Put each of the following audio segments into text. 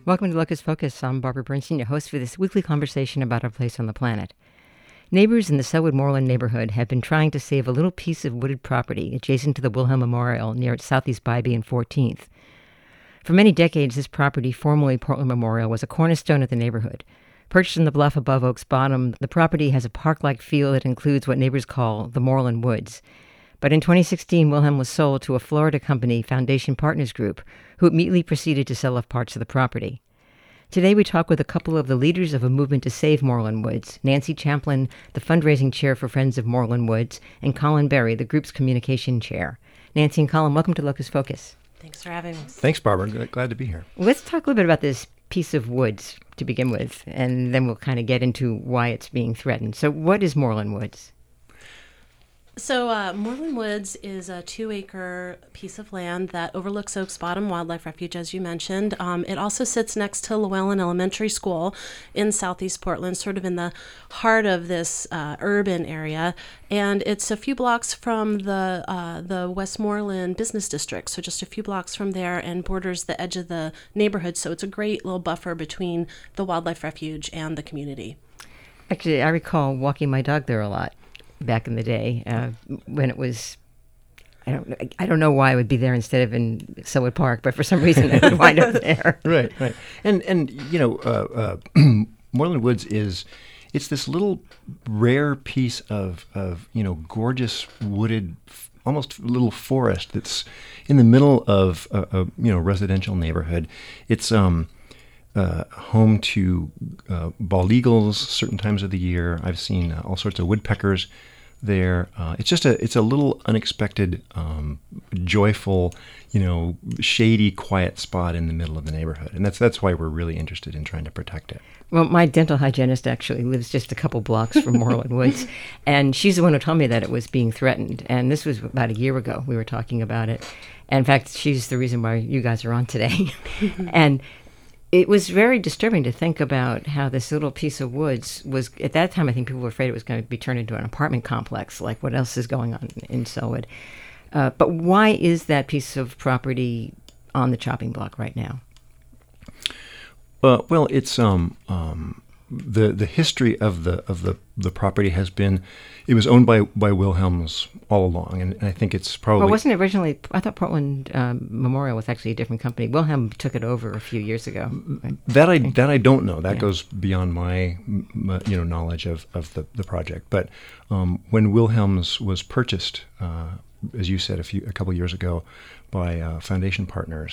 Welcome to Locus Focus. I'm Barbara Bernstein, your host for this weekly conversation about our place on the planet. Neighbors in the Selwood Moreland neighborhood have been trying to save a little piece of wooded property adjacent to the Wilhelm Memorial near Southeast Bybee and 14th. For many decades, this property, formerly Portland Memorial, was a cornerstone of the neighborhood. Perched on the bluff above Oaks Bottom, the property has a park-like feel that includes what neighbors call the Moreland Woods. But in 2016, Wilhelm was sold to a Florida company, Foundation Partners Group, who immediately proceeded to sell off parts of the property. Today we talk with a couple of the leaders of a movement to save Moreland Woods, Nancy Champlin, the fundraising chair for Friends of Moreland Woods, and Colin Berry, the group's communication chair. Nancy and Colin, welcome to Locus Focus. Thanks for having us. Thanks, Barbara. Glad to be here. Let's talk a little bit about this piece of woods to begin with, and then we'll kind of get into why it's being threatened. So what is Moreland Woods? So Moreland Woods is a 2-acre piece of land that overlooks Oaks Bottom Wildlife Refuge, as you mentioned. It also sits next to Llewellyn Elementary School in southeast Portland, sort of in the heart of this urban area. And it's a few blocks from the Westmoreland Business District, so just a few blocks from there, and borders the edge of the neighborhood. So it's a great little buffer between the Wildlife Refuge and the community. Actually, I recall walking my dog there a lot back in the day when it was, I don't know why I would be there instead of in Selwood Park, but for some reason I would wind up there. Right. And you know, Moreland Woods it's this little rare piece of gorgeous wooded, almost little forest that's in the middle of a residential neighborhood. It's home to bald eagles certain times of the year. I've seen all sorts of woodpeckers there. It's a little unexpected, joyful, shady, quiet spot in the middle of the neighborhood, and that's why we're really interested in trying to protect it. Well, my dental hygienist actually lives just a couple blocks from Moreland Woods, and she's the one who told me that it was being threatened. And this was about a year ago. We were talking about it. And in fact, she's the reason why you guys are on today. And it was very disturbing to think about how this little piece of woods was, at that time, I think people were afraid it was going to be turned into an apartment complex, like what else is going on in Selwood. But why is that piece of property on the chopping block right now? Well, it's the history of the property has been, it was owned by Wilhelms all along, and I think it's probably... Well, wasn't it originally, I thought Portland Memorial was actually a different company. Wilhelm took it over a few years ago. Right? That I don't know. That goes beyond my knowledge of the project. But when Wilhelms was purchased, as you said a couple years ago, by Foundation Partners,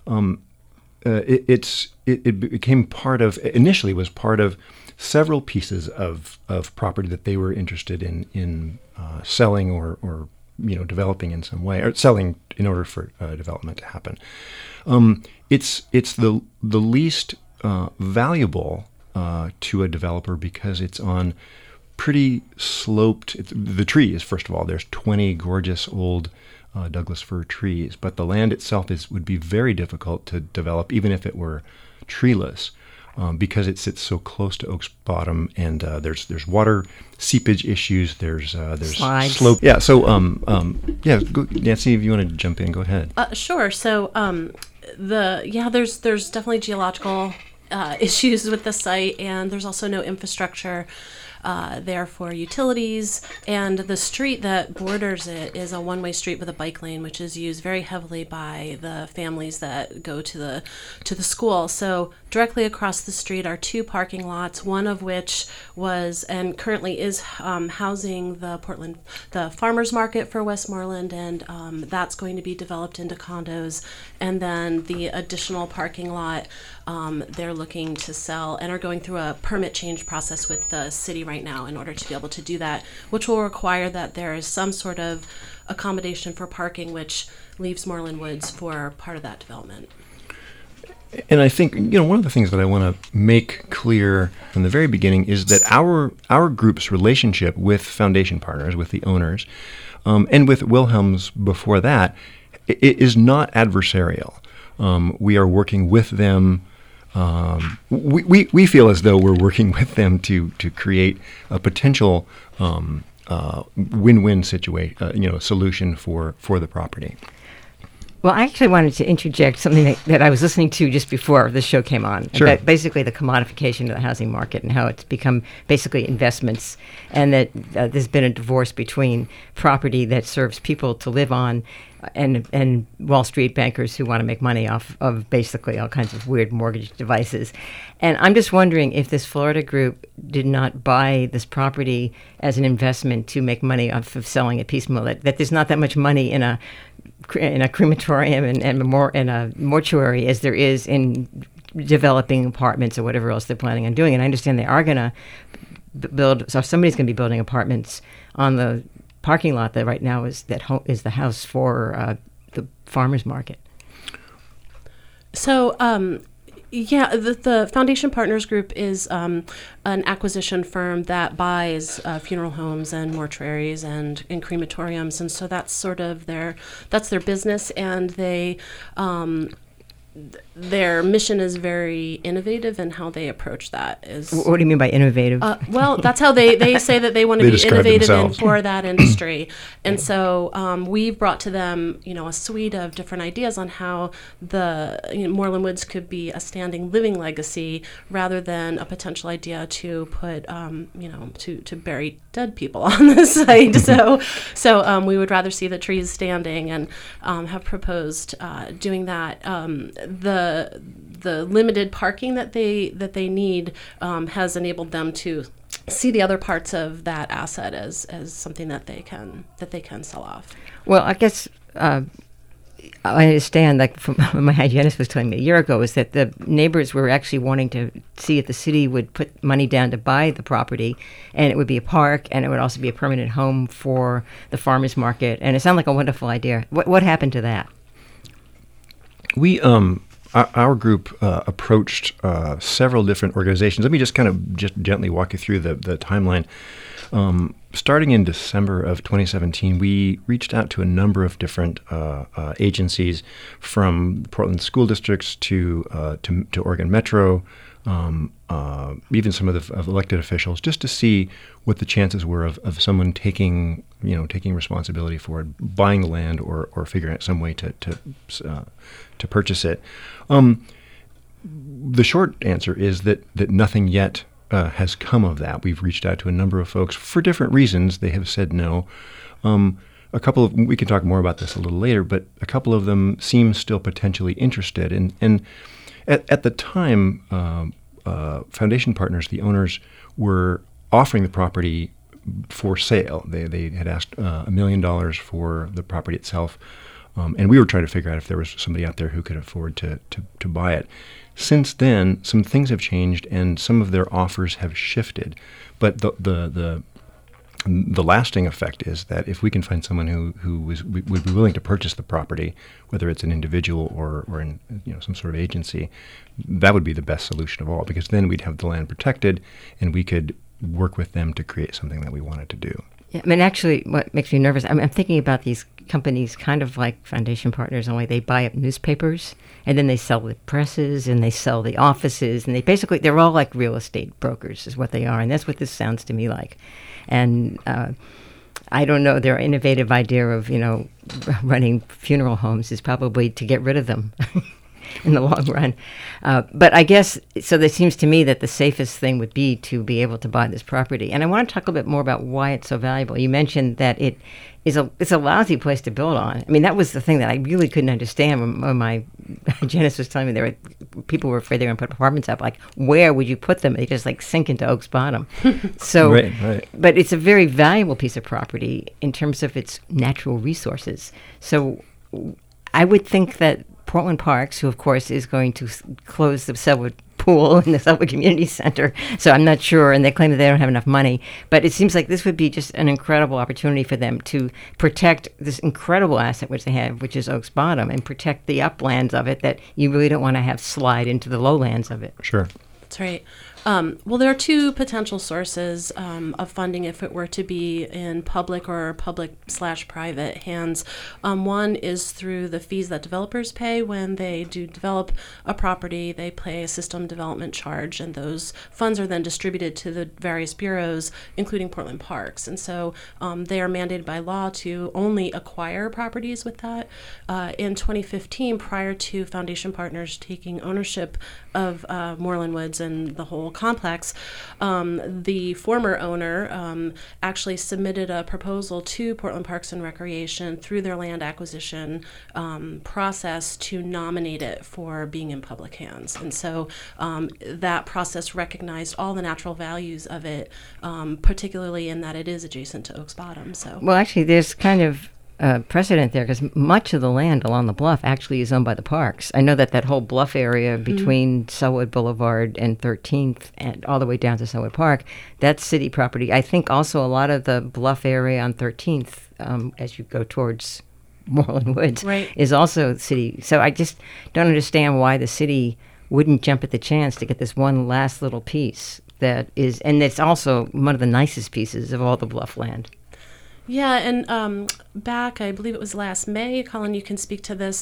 it became initially was part of several pieces of property that they were interested in selling or developing in some way, or selling in order for development to happen. It's the least valuable to a developer because it's on pretty sloped. The trees, first of all, there's 20 gorgeous old Douglas fir trees, but the land itself would be very difficult to develop, even if it were treeless, because it sits so close to Oaks Bottom, and there's water seepage issues. There's slides. Slope. Yeah. So Nancy, if you want to jump in, go ahead. Sure. So there's definitely geological issues with the site, and there's also no infrastructure there for utilities, and the street that borders it is a one-way street with a bike lane, which is used very heavily by the families that go to the school. So directly across the street are 2 parking lots, one of which was and currently is housing the farmers market for Westmoreland, and that's going to be developed into condos. And then the additional parking lot they're looking to sell and are going through a permit change process with the city right now in order to be able to do that, which will require that there is some sort of accommodation for parking, which leaves Moreland Woods for part of that development. And I think, one of the things that I want to make clear from the very beginning is that our group's relationship with Foundation Partners, with the owners, and with Wilhelms before that, it is not adversarial. We are working with them. We feel as though we're working with them to create a potential win-win situation, solution for the property. Well, I actually wanted to interject something that I was listening to just before the show came on. Sure. About basically the commodification of the housing market and how it's become basically investments, and that there's been a divorce between property that serves people to live on and Wall Street bankers who want to make money off of basically all kinds of weird mortgage devices. And I'm just wondering if this Florida group did not buy this property as an investment to make money off of selling it piecemeal, that there's not that much money in a crematorium and a mortuary as there is in developing apartments or whatever else they're planning on doing. And I understand they are going to build, so somebody's going to be building apartments on the parking lot that right now is the house for the farmers market. So, the Foundation Partners Group is an acquisition firm that buys funeral homes and mortuaries and crematoriums, and so that's sort of their business, and they their mission is very innovative in how they approach that. What do you mean by innovative? Well, that's how they say that they want to be innovative for that industry. And so we've brought to them, a suite of different ideas on how the Moreland Woods could be a standing living legacy rather than a potential idea to put, to bury dead people on the site. So we would rather see the trees standing and have proposed doing that. The limited parking that they need has enabled them to see the other parts of that asset as something that they can sell off. Well, I guess I understand, like from what my hygienist was telling me a year ago, is that the neighbors were actually wanting to see if the city would put money down to buy the property, and it would be a park, and it would also be a permanent home for the farmers market. And it sounded like a wonderful idea. What happened to that? We our group approached several different organizations. Let me just gently walk you through the timeline. Starting in December of 2017, we reached out to a number of different agencies, from Portland school districts to Oregon Metro, even some of the elected officials, just to see what the chances were of someone taking responsibility for it, buying the land or figuring out some way to purchase it. The short answer is that nothing yet has come of that. We've reached out to a number of folks for different reasons. They have said no. A couple of, we can talk more about this a little later, but a couple of them seem still potentially interested. And at the time, Foundation Partners, the owners, were offering the property for sale. They had asked $1 million for the property itself. And we were trying to figure out if there was somebody out there who could afford to buy it. Since then, some things have changed, and some of their offers have shifted. But the lasting effect is that if we can find someone who would be willing to purchase the property, whether it's an individual or in some sort of agency, that would be the best solution of all, because then we'd have the land protected, and we could work with them to create something that we wanted to do. Yeah, I mean, actually, what makes me nervous, I'm thinking about these companies kind of like Foundation Partners, only they buy up newspapers, and then they sell the presses, and they sell the offices, and they're all like real estate brokers is what they are, and that's what this sounds to me like. And I don't know, their innovative idea of, running funeral homes is probably to get rid of them in the long run. But I guess, so it seems to me that the safest thing would be to be able to buy this property. And I want to talk a bit more about why it's so valuable. You mentioned that it's a lousy place to build on. I mean, that was the thing that I really couldn't understand when my hygienist was telling me people were afraid they were going to put apartments up. Like, where would you put them? They just sink into Oaks Bottom. So, right. But it's a very valuable piece of property in terms of its natural resources. So I would think that Portland Parks, who of course is going to close the Selwood Pool in the Selwood Community Center, so I'm not sure, and they claim that they don't have enough money, but it seems like this would be just an incredible opportunity for them to protect this incredible asset which they have, which is Oaks Bottom, and protect the uplands of it that you really don't want to have slide into the lowlands of it. Sure. That's right. Well, there are two potential sources of funding if it were to be in public or public/private hands. One is through the fees that developers pay when they do develop a property. They pay a system development charge, and those funds are then distributed to the various bureaus, including Portland Parks. And so they are mandated by law to only acquire properties with that. In 2015, prior to Foundation Partners taking ownership of Moreland Woods and the whole complex, the former owner actually submitted a proposal to Portland Parks and Recreation through their land acquisition process to nominate it for being in public hands. And so that process recognized all the natural values of it, particularly in that it is adjacent to Oaks Bottom. So, well, actually, there's kind of precedent there because much of the land along the bluff actually is owned by the parks. I know that whole bluff area between Sellwood Boulevard and 13th and all the way down to Sellwood Park, that's city property. I think also a lot of the bluff area on 13th as you go towards Moreland Woods is also city. So I just don't understand why the city wouldn't jump at the chance to get this one last little piece that is, and it's also one of the nicest pieces of all the bluff land. Yeah, and back, I believe it was last May, Colin, you can speak to this.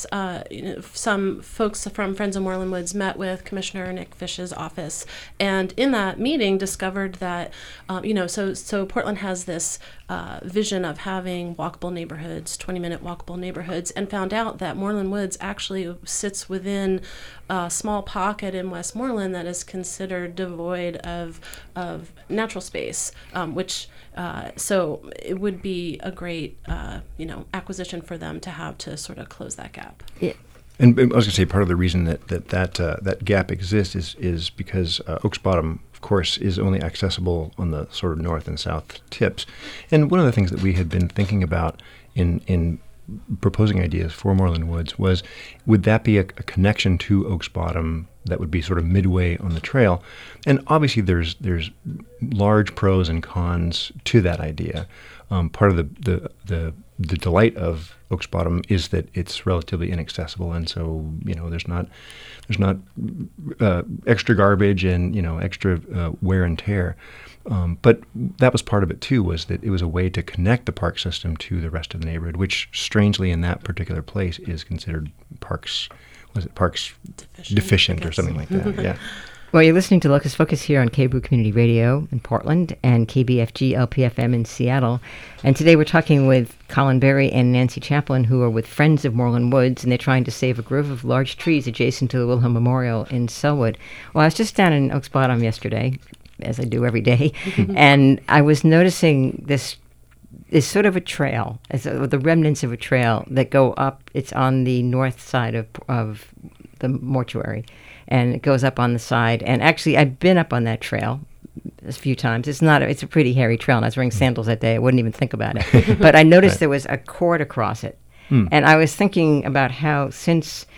Some folks from Friends of Moreland Woods met with Commissioner Nick Fish's office, and in that meeting discovered that, so Portland has this vision of having walkable neighborhoods, 20-minute walkable neighborhoods, and found out that Moreland Woods actually sits within a small pocket in Westmoreland that is considered devoid of natural space, which so it would be a great acquisition for them to have to sort of close that gap. Yeah. And I was going to say part of the reason that gap exists is because Oaks Bottom, of course, is only accessible on the sort of north and south tips. And one of the things that we had been thinking about in proposing ideas for Moreland Woods was, would that be a connection to Oaks Bottom that would be sort of midway on the trail? And obviously there's large pros and cons to that idea. Part of the delight of Oaks Bottom is that it's relatively inaccessible, and so there's not extra garbage and extra wear and tear. But that was part of it too, was that it was a way to connect the park system to the rest of the neighborhood, which strangely in that particular place is considered parks deficient or something like that. Yeah. Well, you're listening to Locus Focus here on KBOO Community Radio in Portland and KBFG LPFM in Seattle. And today we're talking with Colin Berry and Nancy Chaplin, who are with Friends of Moreland Woods, and they're trying to save a grove of large trees adjacent to the Wilhelm Memorial in Sellwood. Well, I was just down in Oaks Bottom yesterday, as I do every day, and I was noticing this is sort of a trail, the remnants of a trail that go up. It's on the north side of the mortuary, and it goes up on the side. And actually, I've been up on that trail a few times. It's a pretty hairy trail, and I was wearing sandals that day. I wouldn't even think about it. But I noticed there was a cord across it. And I was thinking about how since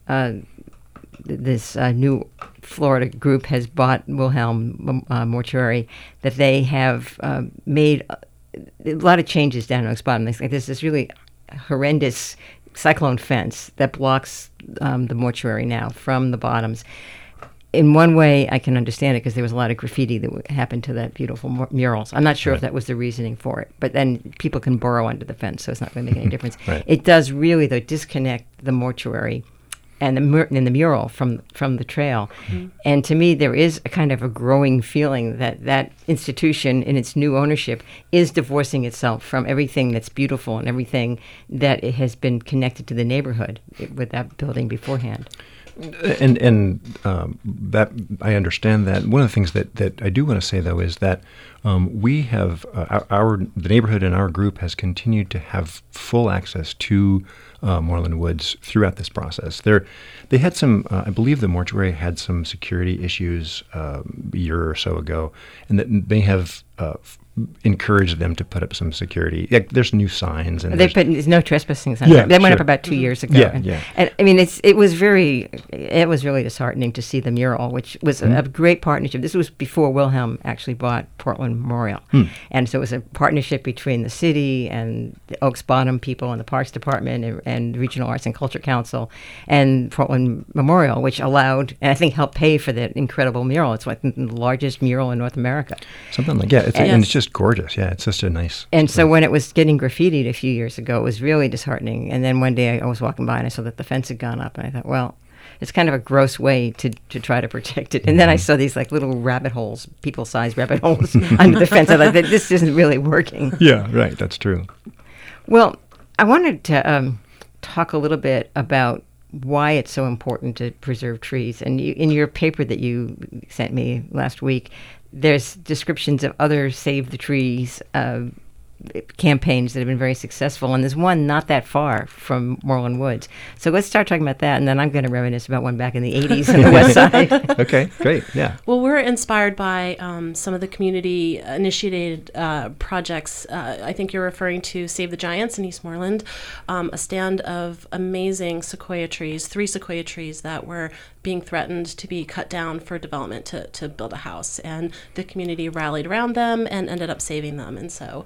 this new Florida group has bought Wilhelm Mortuary, that they have made a lot of changes down in Oaks Bottom. There's this really horrendous cyclone fence that blocks the mortuary now from the bottoms. In one way, I can understand it because there was a lot of graffiti that happened to that beautiful murals. I'm not sure if that was the reasoning for it, but then people can burrow under the fence, so it's not going to make any difference. It does really, though, disconnect the mortuary and the mural from the trail. And to me, there is a kind of a growing feeling that institution in its new ownership is divorcing itself from everything that's beautiful and everything that it has been connected to the neighborhood with that building beforehand. And that I understand that. One of the things that I do want to say, though, is that we have the neighborhood and our group has continued to have full access to Moreland Woods throughout this process. They had some, I believe the mortuary had some security issues a year or so ago, and that they have encouraged them to put up some security. There's new signs, and there's no trespassing signs. Yeah, they went up about 2 years ago. And I mean, it was really disheartening to see the mural, which was a great partnership. This was before Wilhelm actually bought Portland Memorial, and so it was a partnership between the city and the Oaks Bottom people and the Parks Department and Regional Arts and Culture Council and Portland Memorial, which allowed, and I think helped pay for that incredible mural. It's like the largest mural in North America. Something like, yeah, and it's just gorgeous. Yeah, it's just a nice. And so when it was getting graffitied a few years ago, it was really disheartening. And then one day I was walking by and I saw that the fence had gone up, and I thought, well, it's kind of a gross way to try to protect it. And then I saw these like little rabbit holes, people-sized rabbit holes under the fence. I thought, this isn't really working. Yeah, right. That's true. Well, I wanted to talk a little bit about why it's so important to preserve trees. And in your paper that you sent me last week, there's descriptions of other Save the Trees campaigns that have been very successful, and there's one not that far from Moreland Woods. So let's start talking about that, and then I'm going to reminisce about one back in the 80s on the west side. Okay, great, yeah. Well, we're inspired by some of the community-initiated projects. I think you're referring to Save the Giants in East Moreland, a stand of amazing sequoia trees, 3 sequoia trees that were being threatened to be cut down for development to build a house. And the community rallied around them and ended up saving them. And so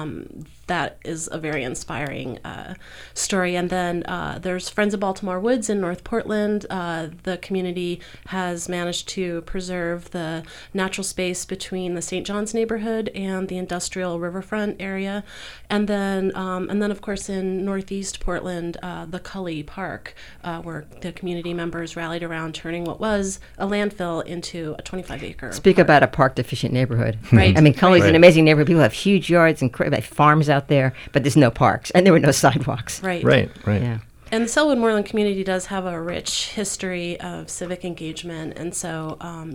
that is a very inspiring story. And then there's Friends of Baltimore Woods in North Portland. The community has managed to preserve the natural space between the St. John's neighborhood and the industrial riverfront area. And then of course, in Northeast Portland, the Cully Park, where the community members rallied around turning what was a landfill into a 25-acre Speak park. about a park-deficient neighborhood. Right. I mean, Cully's Right. an amazing neighborhood. People have huge yards and farms out there, but there's no parks, and there were no sidewalks. Right. Right. Yeah. And the Selwood Moreland community does have a rich history of civic engagement, and so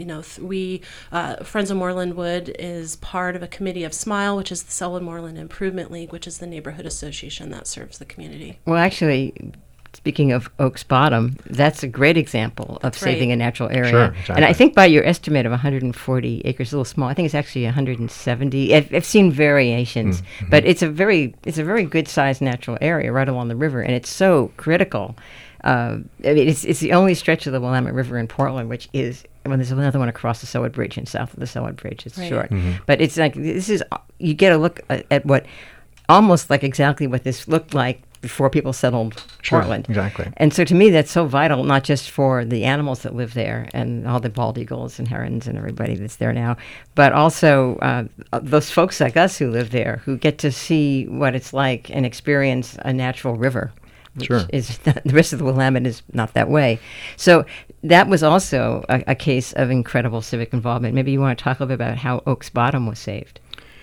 Friends of Moreland Wood is part of a committee of SMILE, which is the Selwood Moreland Improvement League, which is the neighborhood association that serves the community. Well, actually, speaking of Oaks Bottom, that's a great example of saving a natural area. Sure, exactly. And I think by your estimate of 140 acres, a little small, I think it's actually 170. I've seen variations, but it's a very good-sized natural area right along the river, and it's so critical. I mean, it's the only stretch of the Willamette River in Portland, which is, well, there's another one across the Selwood Bridge and south of the Selwood Bridge. It's Right. short. But it's like, you get a look at what, almost like exactly what this looked like before people settled Sure, Portland. exactly. And so to me, that's so vital, not just for the animals that live there and all the bald eagles and herons and everybody that's there now, but also those folks like us who live there, who get to see what it's like and experience a natural river. Which Sure. is the rest of the Willamette is not that way. So that was also a case of incredible civic involvement. Maybe you want to talk a little bit about how Oaks Bottom was saved.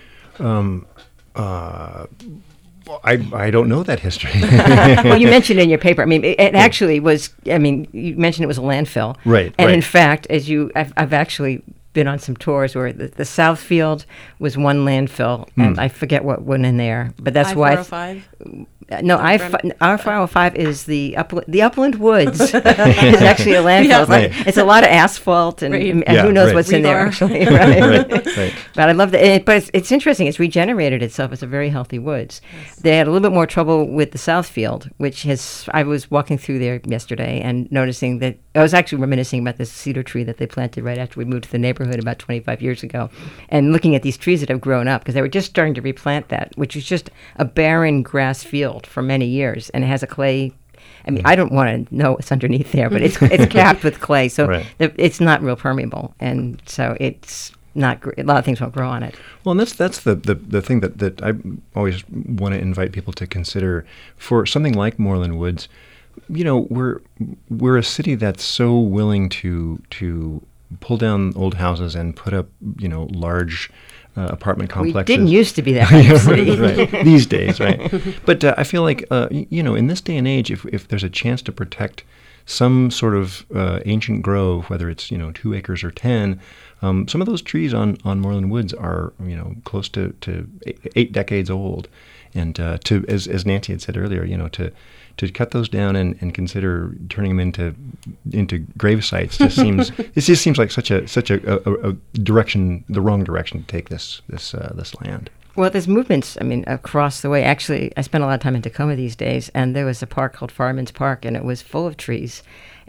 I don't know that history. Well, you mentioned in your paper. I mean, it actually was. I mean, you mentioned it was a landfill, Right, And right. in fact, I've actually been on some tours where the South Field was one landfill, and I forget what went in there, but that's why. I-405? No, R505 is the Upland Woods. It's actually a landfill. Yeah. It's, like, it's a lot of asphalt, and, Right. and Yeah, who knows right. what's in there Rebar. actually. Right. right. But I love that. But it's interesting. It's regenerated itself as a very healthy woods. Yes. They had a little bit more trouble with the Southfield, which has. I was walking through there yesterday and noticing that I was actually reminiscing about this cedar tree that they planted right after we moved to the neighborhood about 25 years ago, and looking at these trees that have grown up because they were just starting to replant that, which is just a barren grass field for many years, and it has a clay. I mean, I don't want to know what's underneath there, but it's capped with clay, so Right. it's not real permeable, and so it's not. A lot of things won't grow on it. Well, and that's the thing that I always want to invite people to consider for something like Moreland Woods. You know, we're a city that's so willing to pull down old houses and put up, you know, large apartment complexes. We didn't used to be that kind of city. Right. These days, right? But I feel like, you know, in this day and age, if there's a chance to protect some sort of ancient grove, whether it's, you know, 2 acres or 10, some of those trees on Moreland Woods are, you know, close to 8 decades old. And as Nancy had said earlier, you know, to cut those down and consider turning them into grave sites just seems like such a direction, the wrong direction to take this land. Well, there's movements, I mean, across the way. Actually, I spend a lot of time in Tacoma these days, and there was a park called Fireman's Park, and it was full of trees.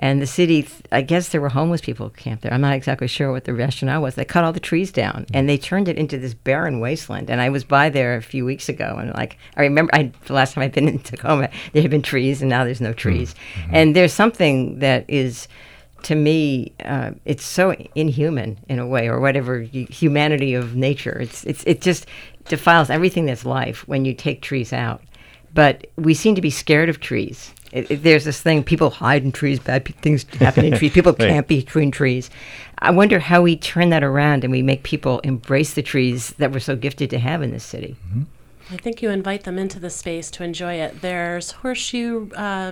And the city, I guess there were homeless people who camped there. I'm not exactly sure what the rationale was. They cut all the trees down, and they turned it into this barren wasteland. And I was by there a few weeks ago, and I remember the last time I'd been in Tacoma, there had been trees, and now there's no trees. Mm-hmm. And there's something that is, to me, it's so inhuman in a way, or whatever, humanity of nature. It just defiles everything that's life when you take trees out. But we seem to be scared of trees. There's this thing, people hide in trees, bad things happen in trees, people camp between trees. I wonder how we turn that around and we make people embrace the trees that we're so gifted to have in this city. Mm-hmm. I think you invite them into the space to enjoy it. There's horseshoe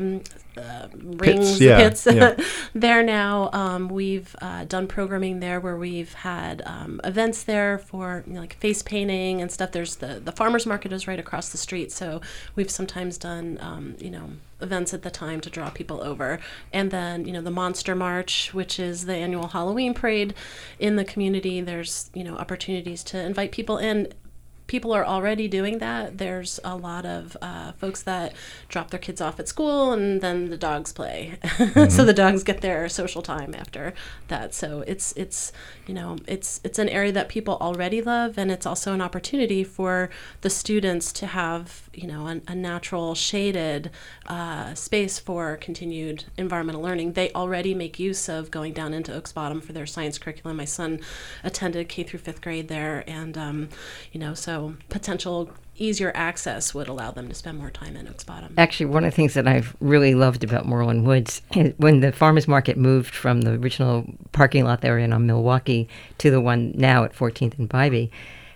rings, pits there now. We've done programming there where we've had events there for like face painting and stuff. There's the farmers market is right across the street, so we've sometimes done events at the time to draw people over. And then the Monster March, which is the annual Halloween parade in the community. There's opportunities to invite people in. People are already doing that. There's a lot of folks that drop their kids off at school and then the dogs play. Mm-hmm. So the dogs get their social time after that. So it's an area that people already love, and it's also an opportunity for the students to have a natural shaded space for continued environmental learning. They already make use of going down into Oaks Bottom for their science curriculum. My son attended K through 5th grade there, and so potential easier access would allow them to spend more time in Oaks Bottom. Actually, one of the things that I've really loved about Moreland Woods is when the farmers market moved from the original parking lot they were in on Milwaukee to the one now at 14th and Bybee,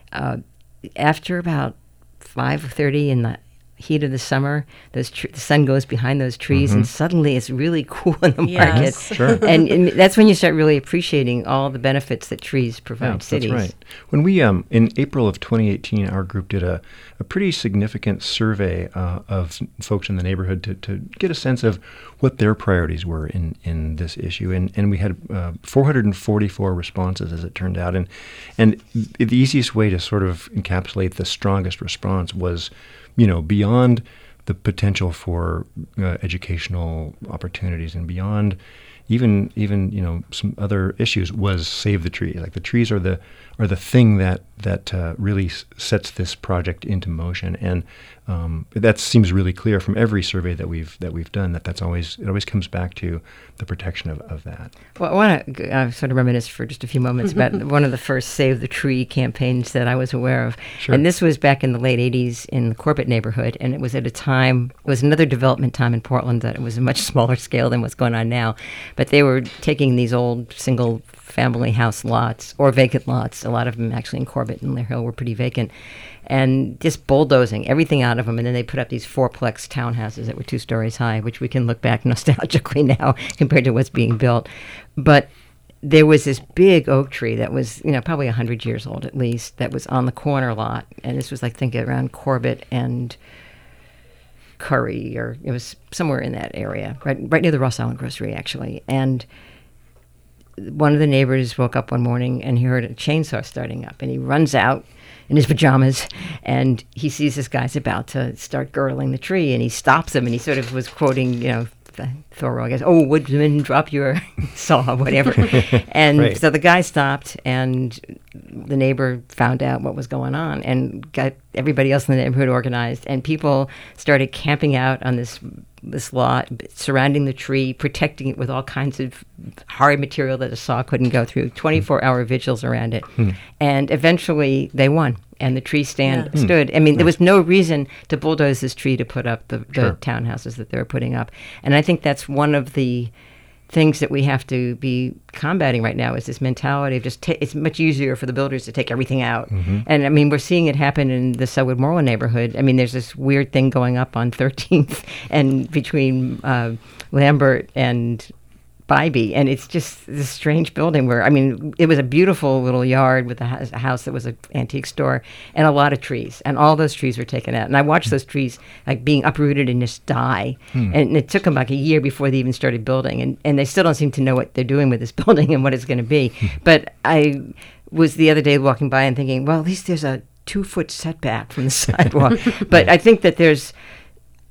after about 5:30 in the heat of the summer, the sun goes behind those trees, mm-hmm. and suddenly it's really cool in the market. Yes. Sure. And that's when you start really appreciating all the benefits that trees provide cities. That's right. When we, in April of 2018, our group did a pretty significant survey of folks in the neighborhood to get a sense of what their priorities were in this issue. And we had 444 responses, as it turned out. And the easiest way to sort of encapsulate the strongest response was, beyond the potential for educational opportunities and beyond even some other issues, was save the trees. Like the trees are the thing that really sets this project into motion, and that seems really clear from every survey that we've done. It always comes back to the protection of that. Well, I want to sort of reminisce for just a few moments about one of the first Save the Tree campaigns that I was aware of. Sure. And this was back in the late 80s in the Corbett neighborhood, and it was at a time, it was another development time in Portland that it was a much smaller scale than what's going on now. But they were taking these old single family house lots or vacant lots, a lot of them actually in Corbett and Lear Hill were pretty vacant, and just bulldozing everything out of them. And then they put up these fourplex townhouses that were 2 stories high, which we can look back nostalgically now compared to what's being built. But there was this big oak tree that was, probably 100 years old at least, that was on the corner lot. And this was, I think, around Corbett and Curry, or it was somewhere in that area, right near the Ross Island Grocery, actually. And one of the neighbors woke up one morning and he heard a chainsaw starting up, and he runs out in his pajamas, and he sees this guy's about to start girdling the tree, and he stops him, and he sort of was quoting, Thoreau, I guess, "Oh, woodman, drop your saw," whatever. And right. So the guy stopped, and the neighbor found out what was going on and got everybody else in the neighborhood organized, and people started camping out on this lot, surrounding the tree, protecting it with all kinds of hard material that a saw couldn't go through, 24-hour vigils around it. And eventually they won, and the tree stood. I mean, there was no reason to bulldoze this tree to put up the townhouses that they were putting up. And I think that's one of the things that we have to be combating right now, is this mentality of just it's much easier for the builders to take everything out. Mm-hmm. And I mean, we're seeing it happen in the Sellwood Moreland neighborhood. I mean, there's this weird thing going up on 13th and between Lambert and Bybee, and it's just this strange building where, I mean, it was a beautiful little yard with a house that was an antique store and a lot of trees, and all those trees were taken out. And I watched those trees like being uprooted and just die. And it took them like a year before they even started building, and they still don't seem to know what they're doing with this building and what it's going to be. But I was the other day walking by and thinking, well, at least there's a 2-foot setback from the sidewalk. But I think that there's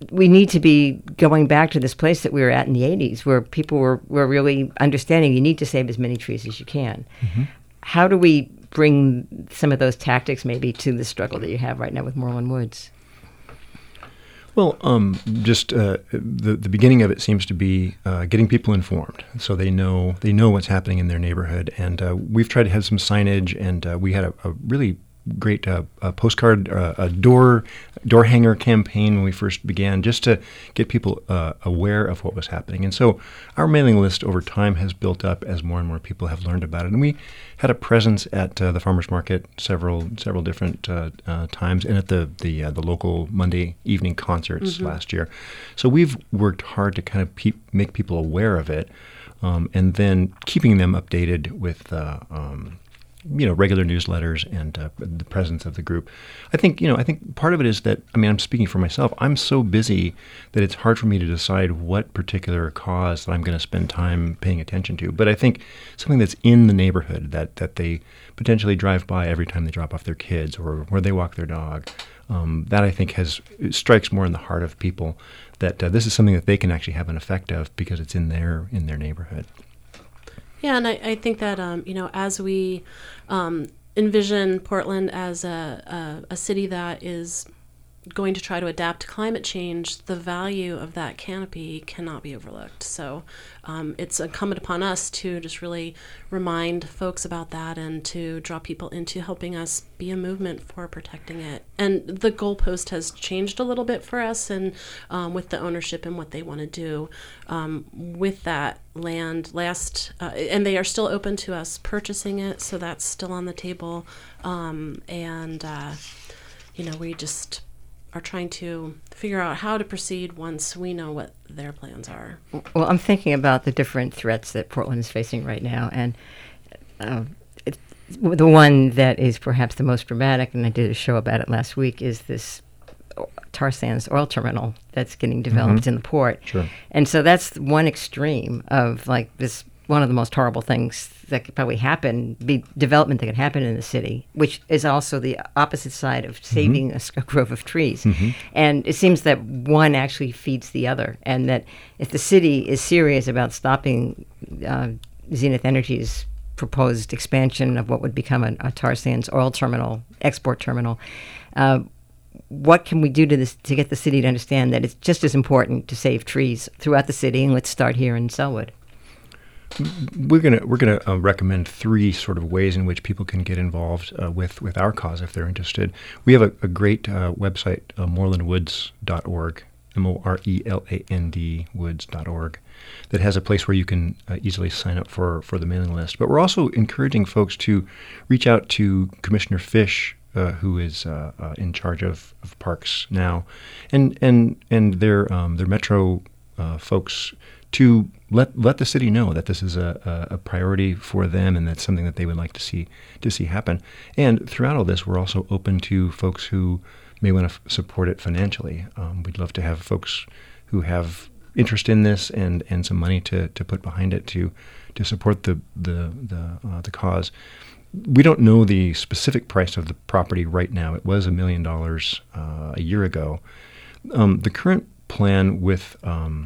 we need to be going back to this place that we were at in the 80s, where people were really understanding you need to save as many trees as you can. Mm-hmm. How do we bring some of those tactics maybe to the struggle that you have right now with Moreland Woods? Well, the beginning of it seems to be getting people informed, so they know what's happening in their neighborhood. And we've tried to have some signage, and we had a really great postcard, a door hanger campaign when we first began, just to get people aware of what was happening. And so our mailing list over time has built up as more and more people have learned about it. And we had a presence at the farmers market several different times, and at the local Monday evening concerts last year. So we've worked hard to kind of make people aware of it, and then keeping them updated with regular newsletters and the presence of the group. I think part of it is that, I'm speaking for myself, I'm so busy that it's hard for me to decide what particular cause that I'm going to spend time paying attention to. But I think something that's in the neighborhood that they potentially drive by every time they drop off their kids or where they walk their dog, that I think strikes more in the heart of people, that this is something that they can actually have an effect of because it's in their neighborhood. Yeah, and I think that, as we envision Portland as a city that is going to try to adapt to climate change, the value of that canopy cannot be overlooked. So it's incumbent upon us to just really remind folks about that and to draw people into helping us be a movement for protecting it. And the goalpost has changed a little bit for us, and with the ownership and what they want to do with that land. And they are still open to us purchasing it, so that's still on the table. We just are trying to figure out how to proceed once we know what their plans are. Well, I'm thinking about the different threats that Portland is facing right now, and the one that is perhaps the most dramatic, and I did a show about it last week, is this tar sands oil terminal that's getting developed in the port. Sure. And so that's one extreme of this, one of the most horrible things that could probably happen, be development that could happen in the city, which is also the opposite side of saving a grove of trees. And it seems that one actually feeds the other, and that if the city is serious about stopping Zenith Energy's proposed expansion of what would become a tar sands oil terminal, export terminal, what can we do to get the city to understand that it's just as important to save trees throughout the city? And let's start here in Sellwood. We're gonna recommend three sort of ways in which people can get involved with our cause if they're interested. We have a great website, morelandwoods.org, MORELAND woods.org, that has a place where you can easily sign up for the mailing list. But we're also encouraging folks to reach out to Commissioner Fish, who is in charge of parks now, and their Metro folks, to let the city know that this is a priority for them, and that's something that they would like to see happen. And throughout all this, we're also open to folks who may want to support it financially. We'd love to have folks who have interest in this and some money to put behind it to support the cause. We don't know the specific price of the property right now. It was $1 million a year ago. The current plan with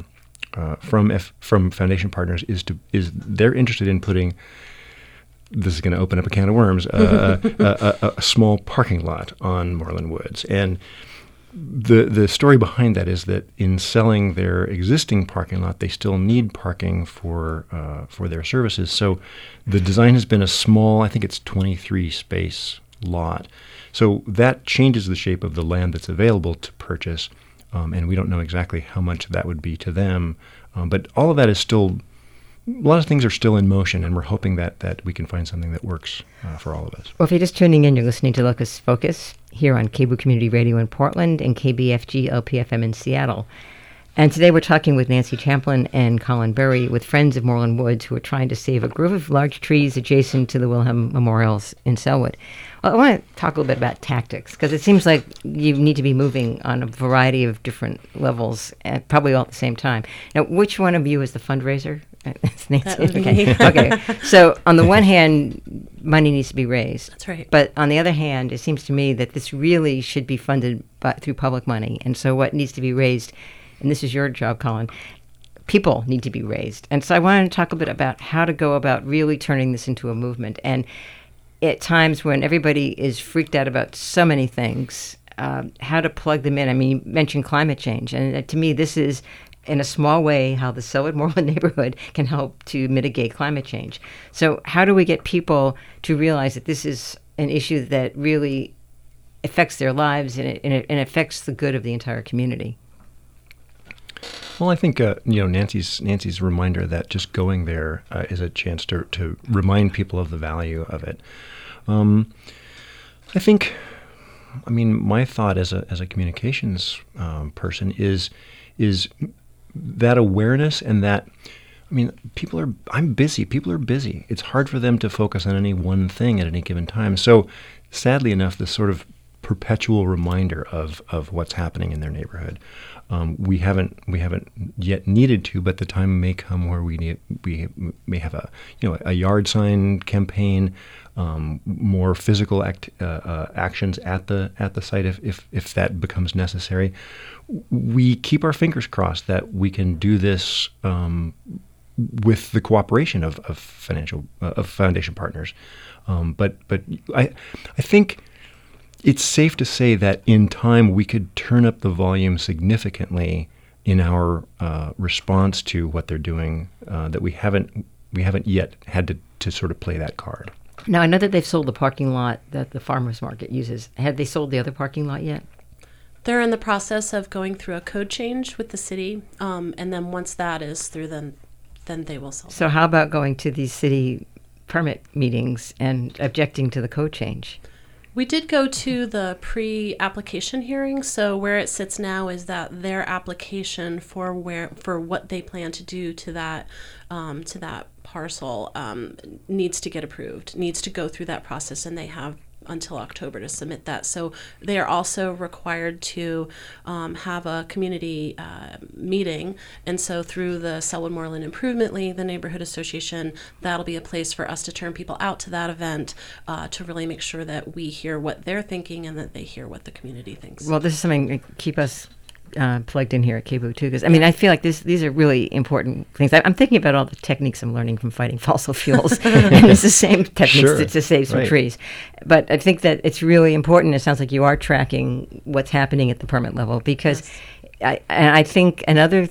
from Foundation Partners is they're interested in putting, this is going to open up a can of worms, a small parking lot on Moreland Woods. And the story behind that is that in selling their existing parking lot, they still need parking for their services. So the design has been a small, I think it's 23 space lot. So that changes the shape of the land that's available to purchase. And we don't know exactly how much that would be to them. But all of that is still, a lot of things are still in motion, and we're hoping that we can find something that works for all of us. Well, if you're just tuning in, you're listening to Locust Focus here on KBOO Community Radio in Portland and KBFG LPFM in Seattle. And today we're talking with Nancy Champlin and Colin Berry with Friends of Moreland Woods, who are trying to save a grove of large trees adjacent to the Wilhelm Memorials in Sellwood. Well, I want to talk a little bit about tactics, because it seems like you need to be moving on a variety of different levels, probably all at the same time. Now, which one of you is the fundraiser It's Nancy. That would be Okay. me. Okay. So on the one hand, money needs to be raised. That's right. But on the other hand, it seems to me that this really should be funded through public money. And so what needs to be raised, and this is your job, Colin, people need to be raised. And so I wanted to talk a bit about how to go about really turning this into a movement. And at times when everybody is freaked out about so many things, how to plug them in. I mean, you mentioned climate change. And to me, this is, in a small way, how the Selwood Moreland neighborhood can help to mitigate climate change. So how do we get people to realize that this is an issue that really affects their lives and it affects the good of the entire community? Well, I think Nancy's reminder that just going there is a chance to remind people of the value of it. I think, my thought as a communications person is that awareness, and that, I'm busy. People are busy. It's hard for them to focus on any one thing at any given time. So, sadly enough, this sort of perpetual reminder of what's happening in their neighborhood. We haven't yet needed to, but the time may come where we may have a yard sign campaign, more physical actions at the site if that becomes necessary. We keep our fingers crossed that we can do this with the cooperation of foundation partners. But I think it's safe to say that in time we could turn up the volume significantly in our response to what they're doing. That we haven't yet had to sort of play that card. Now, I know that they've sold the parking lot that the farmers market uses. Have they sold the other parking lot yet? They're in the process of going through a code change with the city, and then once that is through, then they will sell. So how about going to these city permit meetings and objecting to the code change? We did go to the pre-application hearing, so where it sits now is that their application for what they plan to do to that parcel needs to get approved, needs to go through that process, and they have until October to submit that. So they are also required to have a community meeting, and so through the Selwood Moreland Improvement League, the neighborhood association, that'll be a place for us to turn people out to that event to really make sure that we hear what they're thinking and that they hear what the community thinks. Well, this is something to keep us plugged in here at KBOO too, because I feel like these are really important things. I'm thinking about all the techniques I'm learning from fighting fossil fuels, and it's the same techniques to save some trees. But I think that it's really important. It sounds like you are tracking what's happening at the permit level, because I think another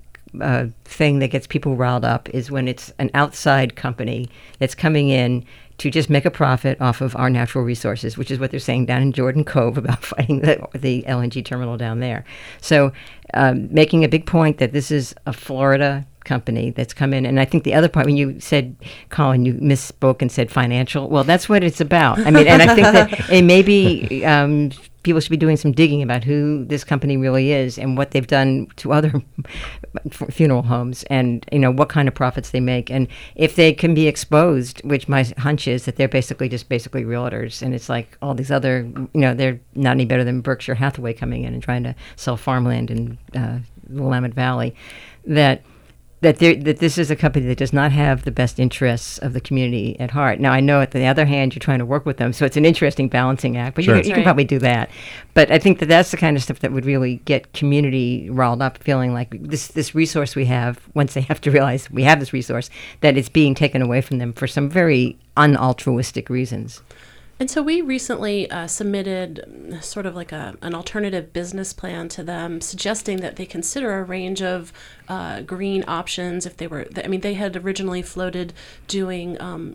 thing that gets people riled up is when it's an outside company that's coming in to just make a profit off of our natural resources, which is what they're saying down in Jordan Cove about fighting the LNG terminal down there. So making a big point that this is a Florida company that's come in. And I think the other part, when you said, Colin, you misspoke and said financial. Well, that's what it's about. And I think that it may be people should be doing some digging about who this company really is and what they've done to other funeral homes, and what kind of profits they make, and if they can be exposed, which my hunch is that they're basically realtors, and it's like all these other, they're not any better than Berkshire Hathaway coming in and trying to sell farmland in the Willamette Valley, that this is a company that does not have the best interests of the community at heart. Now, I know at the other hand, you're trying to work with them, so it's an interesting balancing act, but sure. you can probably do that. But I think that's the kind of stuff that would really get community riled up, feeling like this resource we have, once they have to realize we have this resource, that it's being taken away from them for some very unaltruistic reasons. And so we recently submitted sort of like an alternative business plan to them, suggesting that they consider a range of green options if they were. They had originally floated doing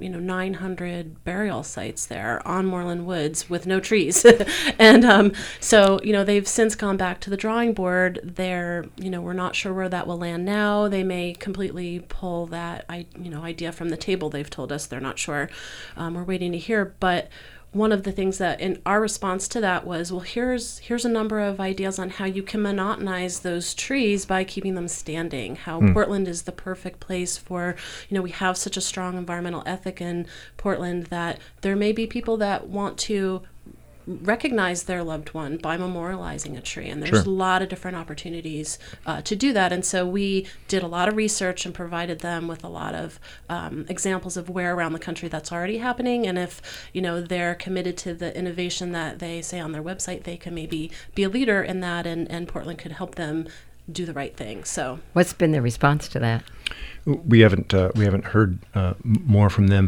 900 burial sites there on Moreland Woods with no trees, and so they've since gone back to the drawing board. We're not sure where that will land now. They may completely pull that idea from the table. They've told us they're not sure. We're waiting to hear, but one of the things that in our response to that was, well, here's a number of ideas on how you can monetize those trees by keeping them standing. How Portland is the perfect place for, we have such a strong environmental ethic in Portland that there may be people that want to recognize their loved one by memorializing a tree. And there's a lot of different opportunities to do that. And so we did a lot of research and provided them with a lot of examples of where around the country that's already happening. And if, they're committed to the innovation that they say on their website, they can maybe be a leader in that, and Portland could help them do the right thing. So what's been the response to that? We haven't heard more from them.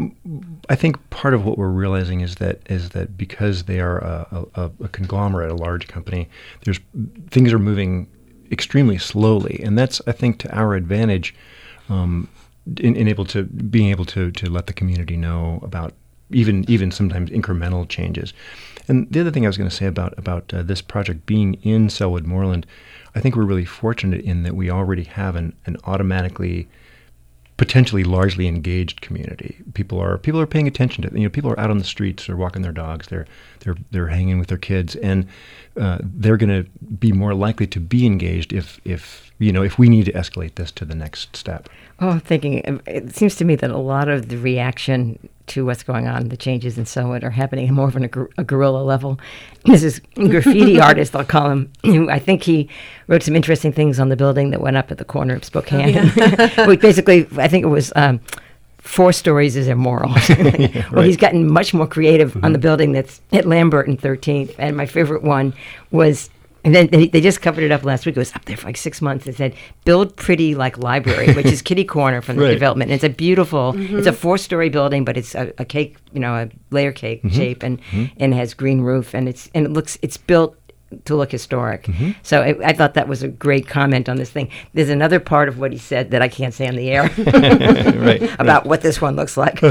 I think part of what we're realizing is that because they are a conglomerate, a large company, things are moving extremely slowly, and that's, I think, to our advantage in being able to let the community know about even sometimes incremental changes. And the other thing I was going to say about this project being in Sellwood Moreland, I think we're really fortunate in that we already have an automatically, potentially largely engaged community. People are paying attention to it. People are out on the streets, they're walking their dogs, they're hanging with their kids, and they're going to be more likely to be engaged if we need to escalate this to the next step. Well, I'm thinking, it seems to me that a lot of the reaction to what's going on, the changes in Sellwood, are happening more of a guerrilla level. This is graffiti artist, I'll call him. I think he wrote some interesting things on the building that went up at the corner of Spokane. Which basically, I think it was 4 stories is immoral. Yeah, Well, he's gotten much more creative on the building that's at Lambert and 13th. And my favorite one was, and then they just covered it up last week. It was up there for like 6 months. It said, "Build pretty like library," which is kitty corner from the development. And it's a beautiful, it's a 4-story building, but it's a cake, a layer cake shape, and has green roof, and it's built to look historic. So I thought that was a great comment on this thing. There's another part of what he said that I can't say on the air about what this one looks like.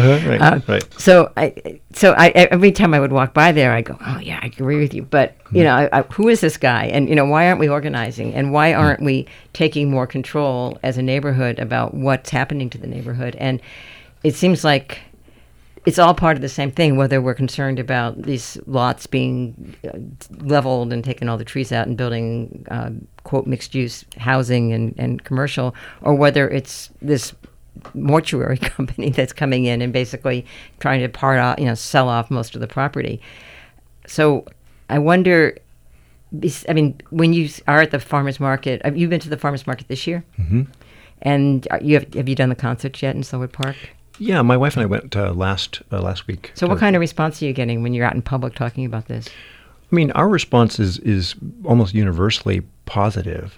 So I every time I would walk by there, I go, "Oh yeah, I agree with you." But who is this guy? And why aren't we organizing? And why aren't we taking more control as a neighborhood about what's happening to the neighborhood? And it seems like it's all part of the same thing, whether we're concerned about these lots being leveled and taking all the trees out and building, quote, mixed-use housing and commercial, or whether it's this mortuary company that's coming in and basically trying to sell off most of the property. So I wonder, when you are at the farmers market, have you been to the farmers market this year? And have you done the concerts yet in Sellwood Park? Yeah, my wife and I went last week. So what kind of response are you getting when you're out in public talking about this? I mean, our response is almost universally positive.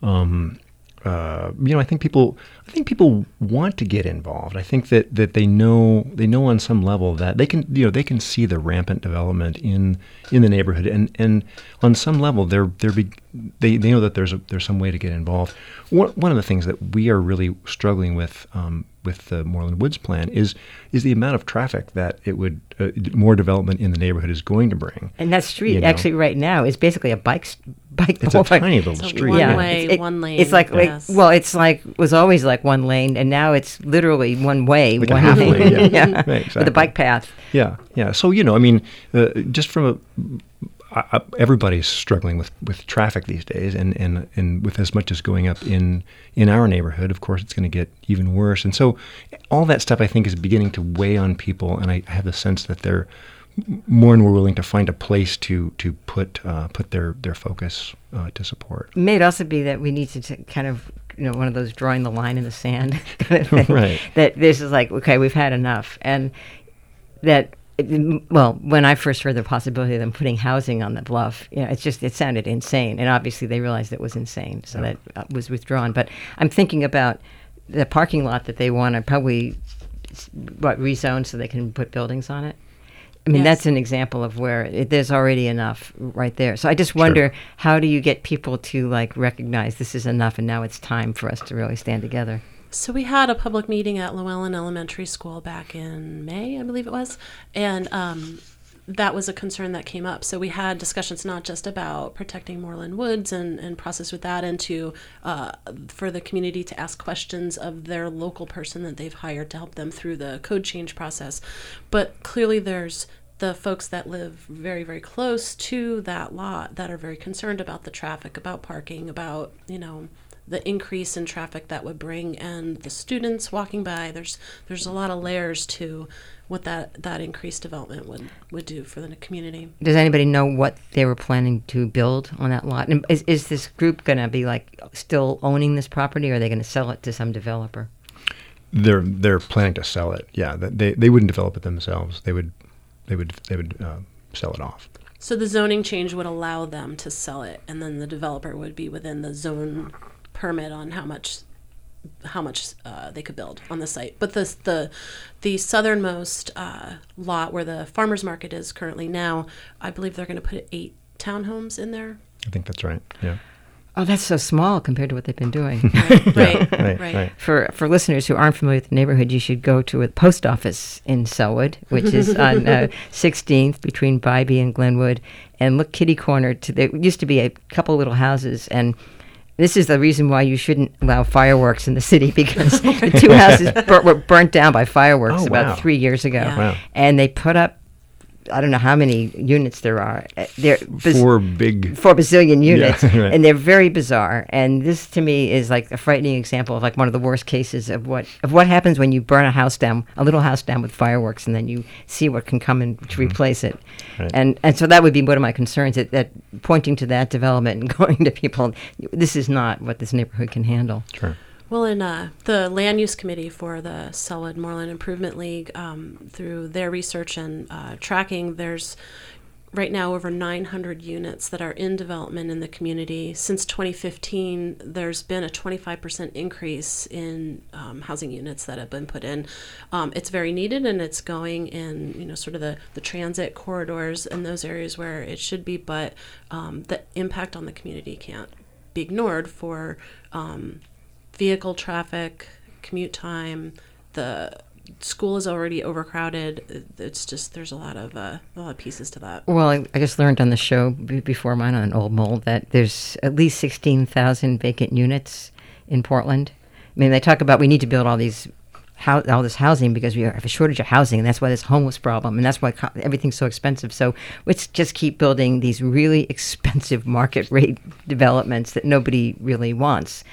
I think people want to get involved. I think that they know on some level that they can see the rampant development in the neighborhood, and on some level they know that there's some way to get involved. One of the things that we are really struggling with the Moreland Woods plan is the amount of traffic that it would more development in the neighborhood is going to bring. And that street actually right now is basically a bike. It's a tiny little street. One way, one lane. It's was always like one lane, and now it's literally one way. Like a half lane, yeah. Right, exactly. With a bike path. Yeah. So, just from everybody's struggling with traffic these days, and with as much as going up in our neighborhood, of course, it's going to get even worse. And so all that stuff, I think, is beginning to weigh on people, and I have the sense that they're more and more willing to find a place to put their focus to support. It may also be that we need to kind of, one of those drawing the line in the sand kind of thing. Right. That this is like, okay, we've had enough. And that, when I first heard the possibility of them putting housing on the bluff, it sounded insane. And obviously they realized it was insane. So that was withdrawn. But I'm thinking about the parking lot that they want to probably rezone so they can put buildings on it. I mean, That's an example of where there's already enough right there. So I just wonder, how do you get people to recognize this is enough and now it's time for us to really stand together? So we had a public meeting at Llewellyn Elementary School back in May, I believe it was, and that was a concern that came up. So we had discussions not just about protecting Moreland Woods and process with that, and for the community to ask questions of their local person that they've hired to help them through the code change process. But clearly there's the folks that live very, very close to that lot that are very concerned about the traffic, about parking, about, the increase in traffic that would bring, and the students walking by. There's a lot of layers to what that increased development would do for the community. Does anybody know what they were planning to build on that lot? And is this group going to be like still owning this property, or are they going to sell it to some developer? They're planning to sell it. Yeah, they wouldn't develop it themselves. They would sell it off. So the zoning change would allow them to sell it, and then the developer would be within the zone permit on how much they could build on the site. But the southernmost lot where the farmers market is currently now, I believe they're going to put 8 townhomes in there. I think that's right. Yeah. Oh, that's so small compared to what they've been doing. Right. For listeners who aren't familiar with the neighborhood, you should go to a post office in Sellwood, which is on 16th between Bybee and Glenwood, and look kitty corner to. There used to be a couple little houses, and this is the reason why you shouldn't allow fireworks in the city, because the 2 houses were burnt down by fireworks about 3 years ago, and they put up. I don't know how many units there are. They're 4 bazillion units, right. And they're very bizarre. And this, to me, is like a frightening example of like one of the worst cases of what happens when you burn a little house down with fireworks, and then you see what can come in to replace it. Right. And so that would be one of my concerns. That pointing to that development and going to people, this is not what this neighborhood can handle. Sure. Well, in the land use committee for the Sellwood Moreland Improvement League, through their research and tracking, there's right now over 900 units that are in development in the community. Since 2015, there's been a 25% increase in housing units that have been put in. It's very needed, and it's going in, sort of the transit corridors and those areas where it should be, but the impact on the community can't be ignored for vehicle traffic, commute time. The school is already overcrowded. It's just there's a lot of pieces to that. Well, I just learned on the show before mine on Old Mole that there's at least 16,000 vacant units in Portland. I mean, they talk about we need to build all this housing because we have a shortage of housing, and that's why there's a homeless problem, and that's why everything's so expensive. So let's just keep building these really expensive market rate developments that nobody really wants.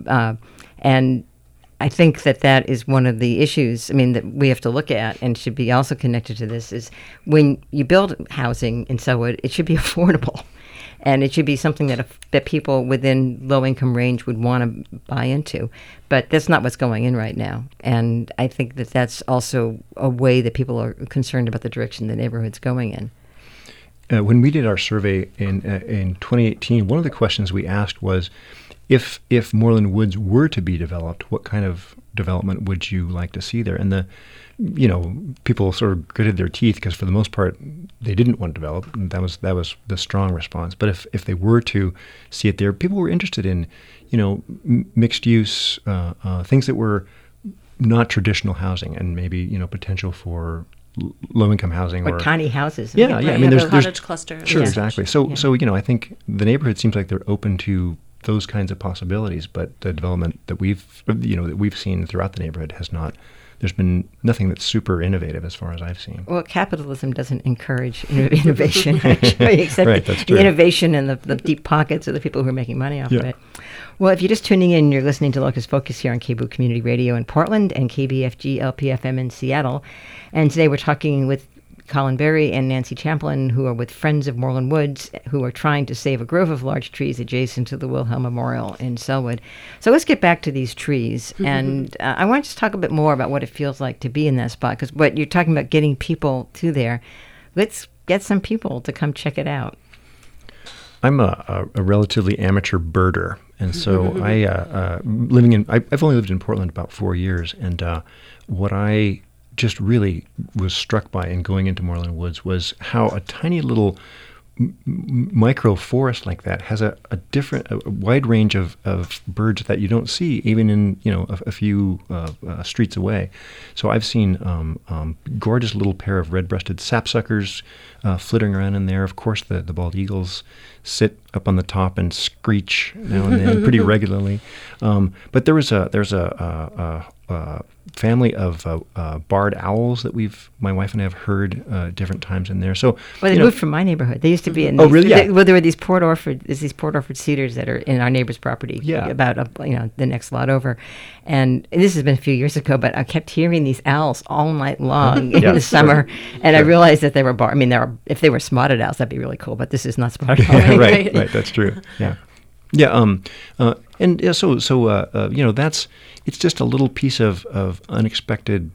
And I think that is one of the issues, that we have to look at and should be also connected to this, is when you build housing in Sellwood, it should be affordable. And it should be something that people within low-income range would want to buy into. But that's not what's going in right now. And I think that's also a way that people are concerned about the direction the neighborhood's going in. When we did our survey in 2018, one of the questions we asked was, if Moreland Woods were to be developed, what kind of development would you like to see there? And people sort of gritted their teeth because for the most part they didn't want to develop. And that was the strong response. But if they were to see it there, people were interested in, mixed use things that were not traditional housing, and maybe potential for low-income housing or tiny houses. Yeah. I mean, there's cottage clusters. Sure, exactly. So I think the neighborhood seems like they're open to those kinds of possibilities, but the development that we've seen throughout the neighborhood has not. There's been nothing that's super innovative as far as I've seen. Well, capitalism doesn't encourage innovation, actually, except right, that's true. The innovation and the deep pockets of the people who are making money off of it. Well, if you're just tuning in, you're listening to Locus Focus here on KBOO Community Radio in Portland and KBFG LPFM in Seattle. And today we're talking with Colin Berry and Nancy Champlin, who are with Friends of Moreland Woods, who are trying to save a grove of large trees adjacent to the Wilhelm Memorial in Sellwood. So let's get back to these trees. And I want to talk a bit more about what it feels like to be in that spot, because what you're talking about getting people to there, let's get some people to come check it out. I'm a relatively amateur birder, and so I've only lived in Portland about 4 years, and what I just really was struck by in going into Moreland Woods was how a tiny little micro forest like that has a wide range of birds that you don't see even in a few streets away. So I've seen gorgeous little pair of red-breasted sapsuckers flitting around in there. Of course, the bald eagles sit up on the top and screech now and then pretty regularly. But there's a family of barred owls that my wife and I have heard different times in there. So, well, they moved from my neighborhood. They used to be in. Oh, really? Yeah. There were these Port Orford cedars that are in our neighbor's property. Yeah. About the next lot over, and this has been a few years ago. But I kept hearing these owls all night long in the summer, and I realized that they were if they were spotted owls, that'd be really cool. But this is not spotted owl. Right. That's true. Yeah. Yeah. That's it's just a little piece of unexpected,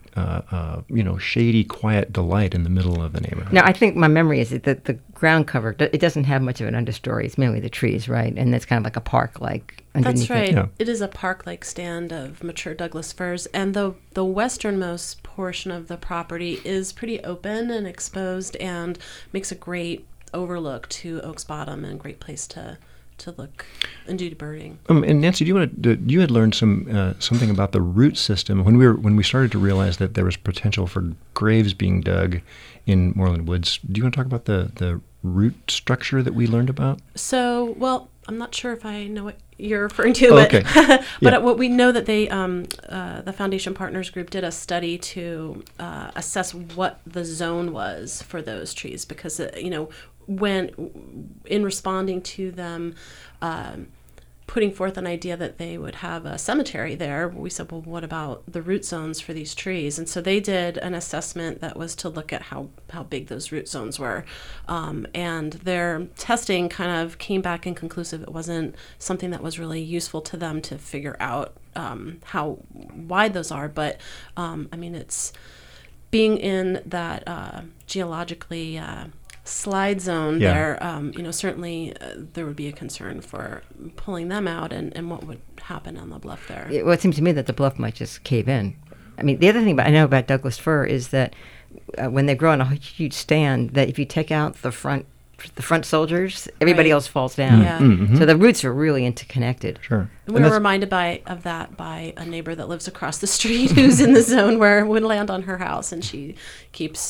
shady, quiet delight in the middle of the neighborhood. Now, I think my memory is that the ground cover, it doesn't have much of an understory. It's mainly the trees, right? And it's kind of like a park, like underneath. That's right. Yeah. It is a park-like stand of mature Douglas firs, and the westernmost portion of the property is pretty open and exposed, and makes a great overlook to Oaks Bottom and a great place to look and do birding. And Nancy, you had learned something about the root system when we started to realize that there was potential for graves being dug in Moreland Woods. Do you want to talk about the root structure that we learned about? So, well, I'm not sure if I know what you're referring to, okay. But what we know that they, the Foundation Partners Group did a study to assess what the zone was for those trees, because when in responding to them putting forth an idea that they would have a cemetery there, we said, well, what about the root zones for these trees? And so they did an assessment that was to look at how big those root zones were. And their testing kind of came back inconclusive. It wasn't something that was really useful to them to figure out how wide those are. But, it's being in that geologically slide zone there, certainly there would be a concern for pulling them out and what would happen on the bluff there. Well, it seems to me that the bluff might just cave in. I mean, the other thing I know about Douglas fir is that when they grow on a huge stand, that if you take out the front soldiers, everybody else falls down. Yeah. Mm-hmm. So the roots are really interconnected. Sure. We were reminded of that by a neighbor that lives across the street who's in the zone where it would land on her house, and she keeps...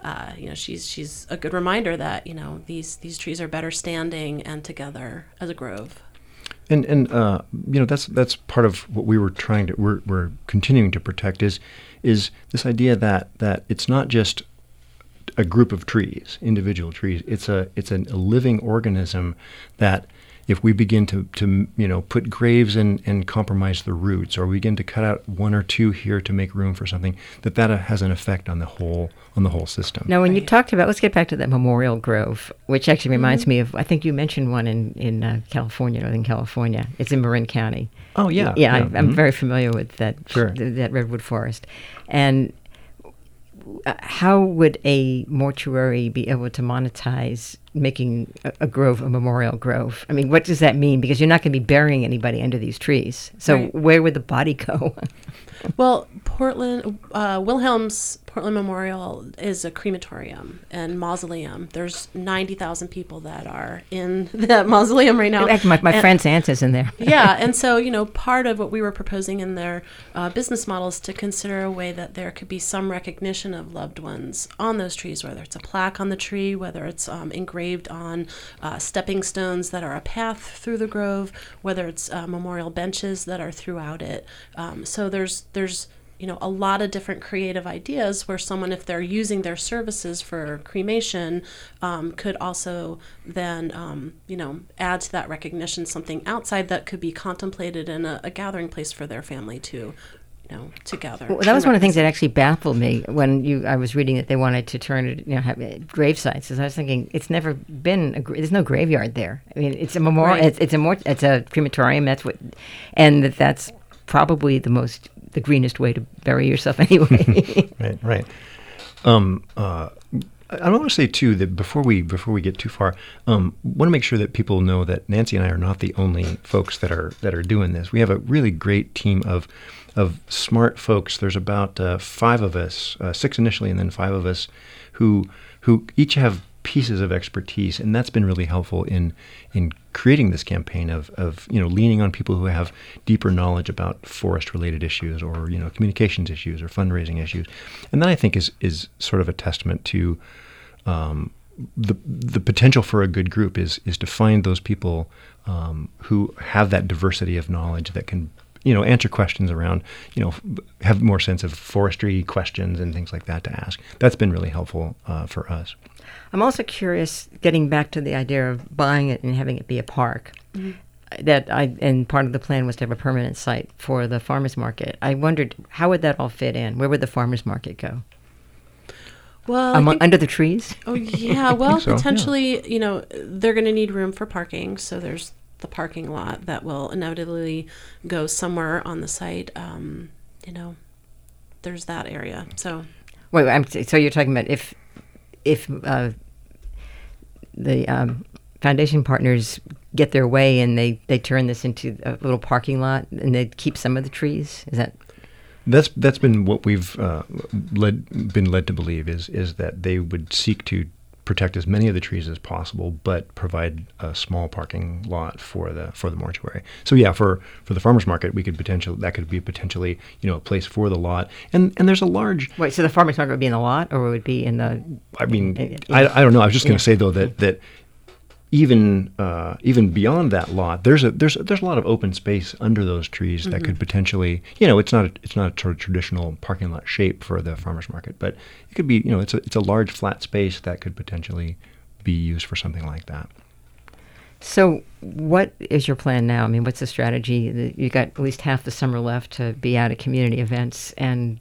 she's a good reminder that these trees are better standing and together as a grove. And that's part of what we're continuing to protect is this idea that it's not just a group of trees, individual trees. It's a living organism that if we begin to put graves and compromise the roots, or we begin to cut out one or two here to make room for something, that has an effect on the whole system. Now, when you talked about, let's get back to that Memorial Grove, which actually reminds me of, I think you mentioned one in California, Northern California. It's in Marin County. Oh, yeah. Yeah, I'm very familiar with that, sure. that redwood forest. And how would a mortuary be able to monetize making a grove a memorial grove? I mean, what does that mean? Because you're not going to be burying anybody under these trees. So right. Where would the body go? Well, Wilhelm's Portland Memorial is a crematorium and mausoleum. There's 90,000 people that are in that mausoleum right now. My friend's aunt is in there. Yeah, and so, part of what we were proposing in their business model is to consider a way that there could be some recognition of loved ones on those trees, whether it's a plaque on the tree, whether it's engraved on stepping stones that are a path through the grove, whether it's memorial benches that are throughout it. So there's a lot of different creative ideas where someone, if they're using their services for cremation, could also then, add to that recognition something outside that could be contemplated in a gathering place for their family to gather. Well, that was one of the things that actually baffled me when I was reading that they wanted to turn it, have grave sites. Because I was thinking, it's never been there's no graveyard there. I mean, it's a memorial. Right. It's a crematorium. That's probably the greenest way to bury yourself anyway. Right. I want to say too that before we get too far, want to make sure that people know that Nancy and I are not the only folks that are doing this. We have a really great team of smart folks. There's about 5 of us, 6 initially, and then 5 of us who each have pieces of expertise, and that's been really helpful in creating this campaign of leaning on people who have deeper knowledge about forest-related issues, or communications issues, or fundraising issues, and that I think is sort of a testament to the potential for a good group is to find those people who have that diversity of knowledge that can answer questions around, have more sense of forestry questions and things like that to ask. That's been really helpful for us. I'm also curious, getting back to the idea of buying it and having it be a park. Mm-hmm. And part of the plan was to have a permanent site for the farmers market. I wondered, how would that all fit in? Where would the farmers market go? Well, under the trees? Oh, yeah. Well, so, potentially, they're going to need room for parking. So there's the parking lot that will inevitably go somewhere on the site. There's that area. So, so you're talking about if the foundation partners get their way and they turn this into a little parking lot and they keep some of the trees? Is that? That's been what we've been led to believe is that they would seek to protect as many of the trees as possible, but provide a small parking lot for the mortuary. So yeah, for the farmers market, that could be potentially a place for the lot. And there's a large. Wait, so the farmers market would be in the lot, or would it be in the? I mean, I don't know. I was just going to say though that. Even beyond that lot, there's a lot of open space under those trees that could potentially, it's not a sort of traditional parking lot shape for the farmers market, but it could be, it's a large flat space that could potentially be used for something like that. So, what is your plan now? I mean, what's the strategy? You got at least half the summer left to be out at community events, and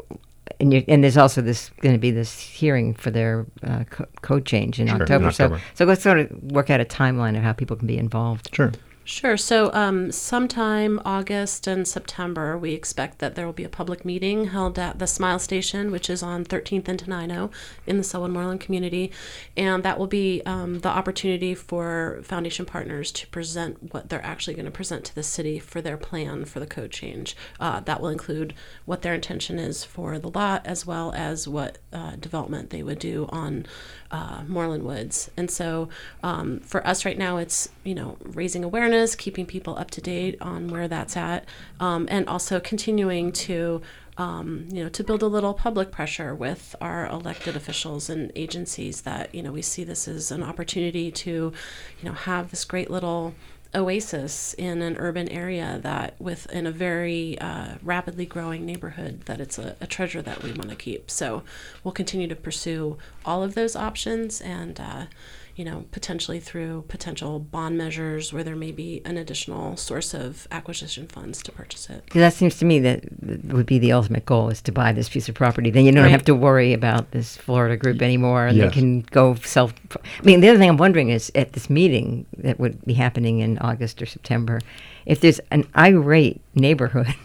there's also going to be this hearing for their code change in October. So let's sort of work out a timeline of how people can be involved. Sure. So sometime August and September, we expect that there will be a public meeting held at the Smile Station, which is on 13th and Tenino in the Selwood-Moreland community. And that will be the opportunity for foundation partners to present what they're actually going to present to the city for their plan for the code change. That will include what their intention is for the lot, as well as what development they would do on Moreland Woods. And so for us right now, it's, raising awareness, keeping people up to date on where that's at, and also continuing to, to build a little public pressure with our elected officials and agencies that, we see this as an opportunity to, have this great little oasis in an urban area that in a very rapidly growing neighborhood, that it's a treasure that we want to keep. So we'll continue to pursue all of those options, and potentially through potential bond measures where there may be an additional source of acquisition funds to purchase it. Because that seems to me that would be the ultimate goal, is to buy this piece of property. Then you don't have to worry about this Florida group anymore, and they can go the other thing I'm wondering is, at this meeting that would be happening in August or September, if there's an irate neighborhood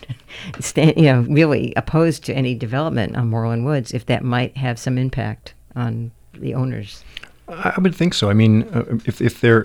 really opposed to any development on Moreland Woods, if that might have some impact on the owners. I would think so. I mean, if they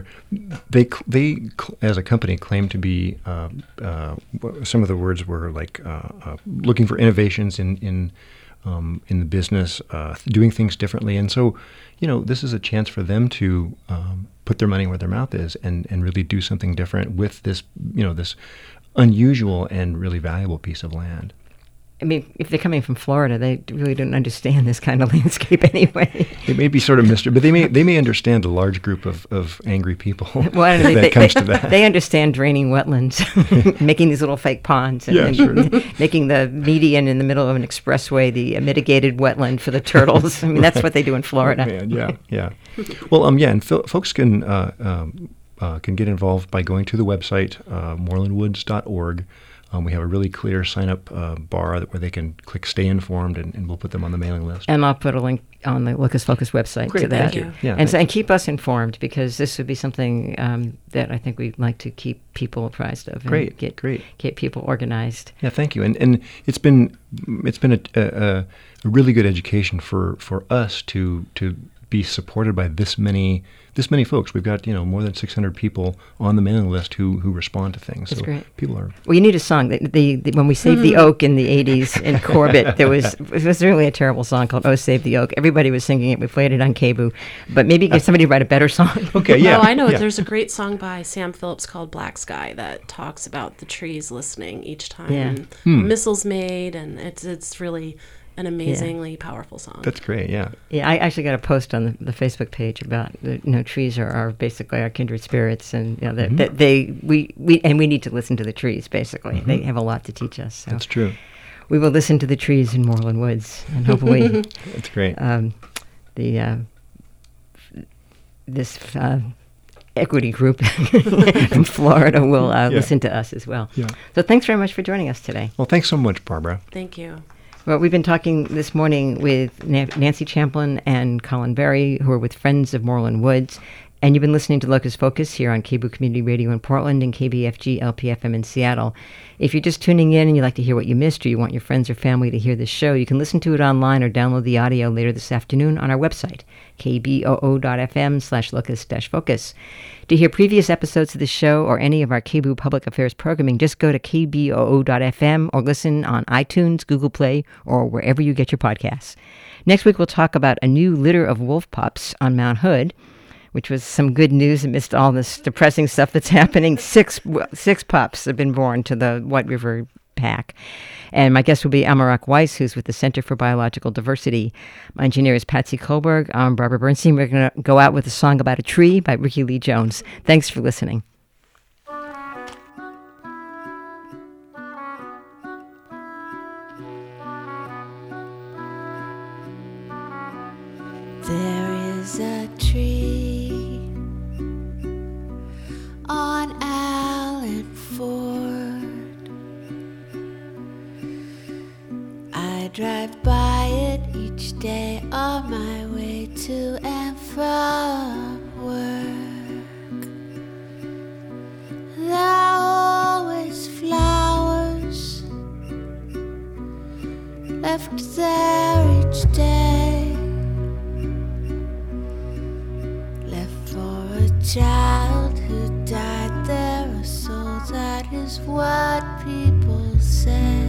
as a company claim to be, some of the words were like looking for innovations in the business, doing things differently, and so this is a chance for them to put their money where their mouth is and really do something different with this this unusual and really valuable piece of land. I mean, if they're coming from Florida, they really don't understand this kind of landscape anyway. It may be sort of mystery, but they may understand a large group of angry people. Well, I don't think comes to that. They understand draining wetlands, making these little fake ponds, and making the median in the middle of an expressway the mitigated wetland for the turtles. I mean, that's what they do in Florida. Oh, man, yeah. Well, and folks can get involved by going to the website, morelandwoods.org. We have a really clear sign-up bar where they can click Stay Informed, and we'll put them on the mailing list. And I'll put a link on the Locust Focus website to that. Thank you. Yeah, and keep us informed, because this would be something that I think we'd like to keep people apprised of. Great. Get people organized. Yeah, thank you. And it's been a really good education for us to be supported by this many folks. We've got more than 600 people on the mailing list who respond to things. That's great. People are. Well, you need a song. When we saved the oak in the 80s in Corbett, it was really a terrible song called "Oh Save the Oak." Everybody was singing it. We played it on KBOO, but maybe get somebody to write a better song. Okay, yeah. Oh, I know. Yeah. There's a great song by Sam Phillips called "Black Sky" that talks about the trees listening each time a missile's made, and it's really. an amazingly powerful song. That's great. Yeah. Yeah, I actually got a post on the Facebook page about trees are basically our kindred spirits, and that we need to listen to the trees. Basically, they have a lot to teach us. So That's true. we will listen to the trees in Moreland Woods, and hopefully, That's great. This equity group from Florida will listen to us as well. Yeah. So thanks very much for joining us today. Well, thanks so much, Barbara. Thank you. Well, we've been talking this morning with Nancy Champlin and Colin Berry, who are with Friends of Moreland Woods. And you've been listening to Locust Focus here on KBOO Community Radio in Portland and KBFG LPFM in Seattle. If you're just tuning in and you'd like to hear what you missed, or you want your friends or family to hear this show, you can listen to it online or download the audio later this afternoon on our website, kboo.fm/locust-focus. To hear previous episodes of the show or any of our KBOO Public Affairs programming, just go to kboo.fm or listen on iTunes, Google Play, or wherever you get your podcasts. Next week, we'll talk about a new litter of wolf pups on Mount Hood, which was some good news amidst all this depressing stuff that's happening. Six pups have been born to the White River Pack. And my guest will be Amarak Weiss, who's with the Center for Biological Diversity. My engineer is Patsy Kohlberg. I'm Barbara Bernstein. We're going to go out with a song about a tree by Ricky Lee Jones. Thanks for listening. There is a tree on Allen Ford. I drive by it each day on my way to and from work. There are always flowers left there each day, left for a child who died there, a soul, that is what people say.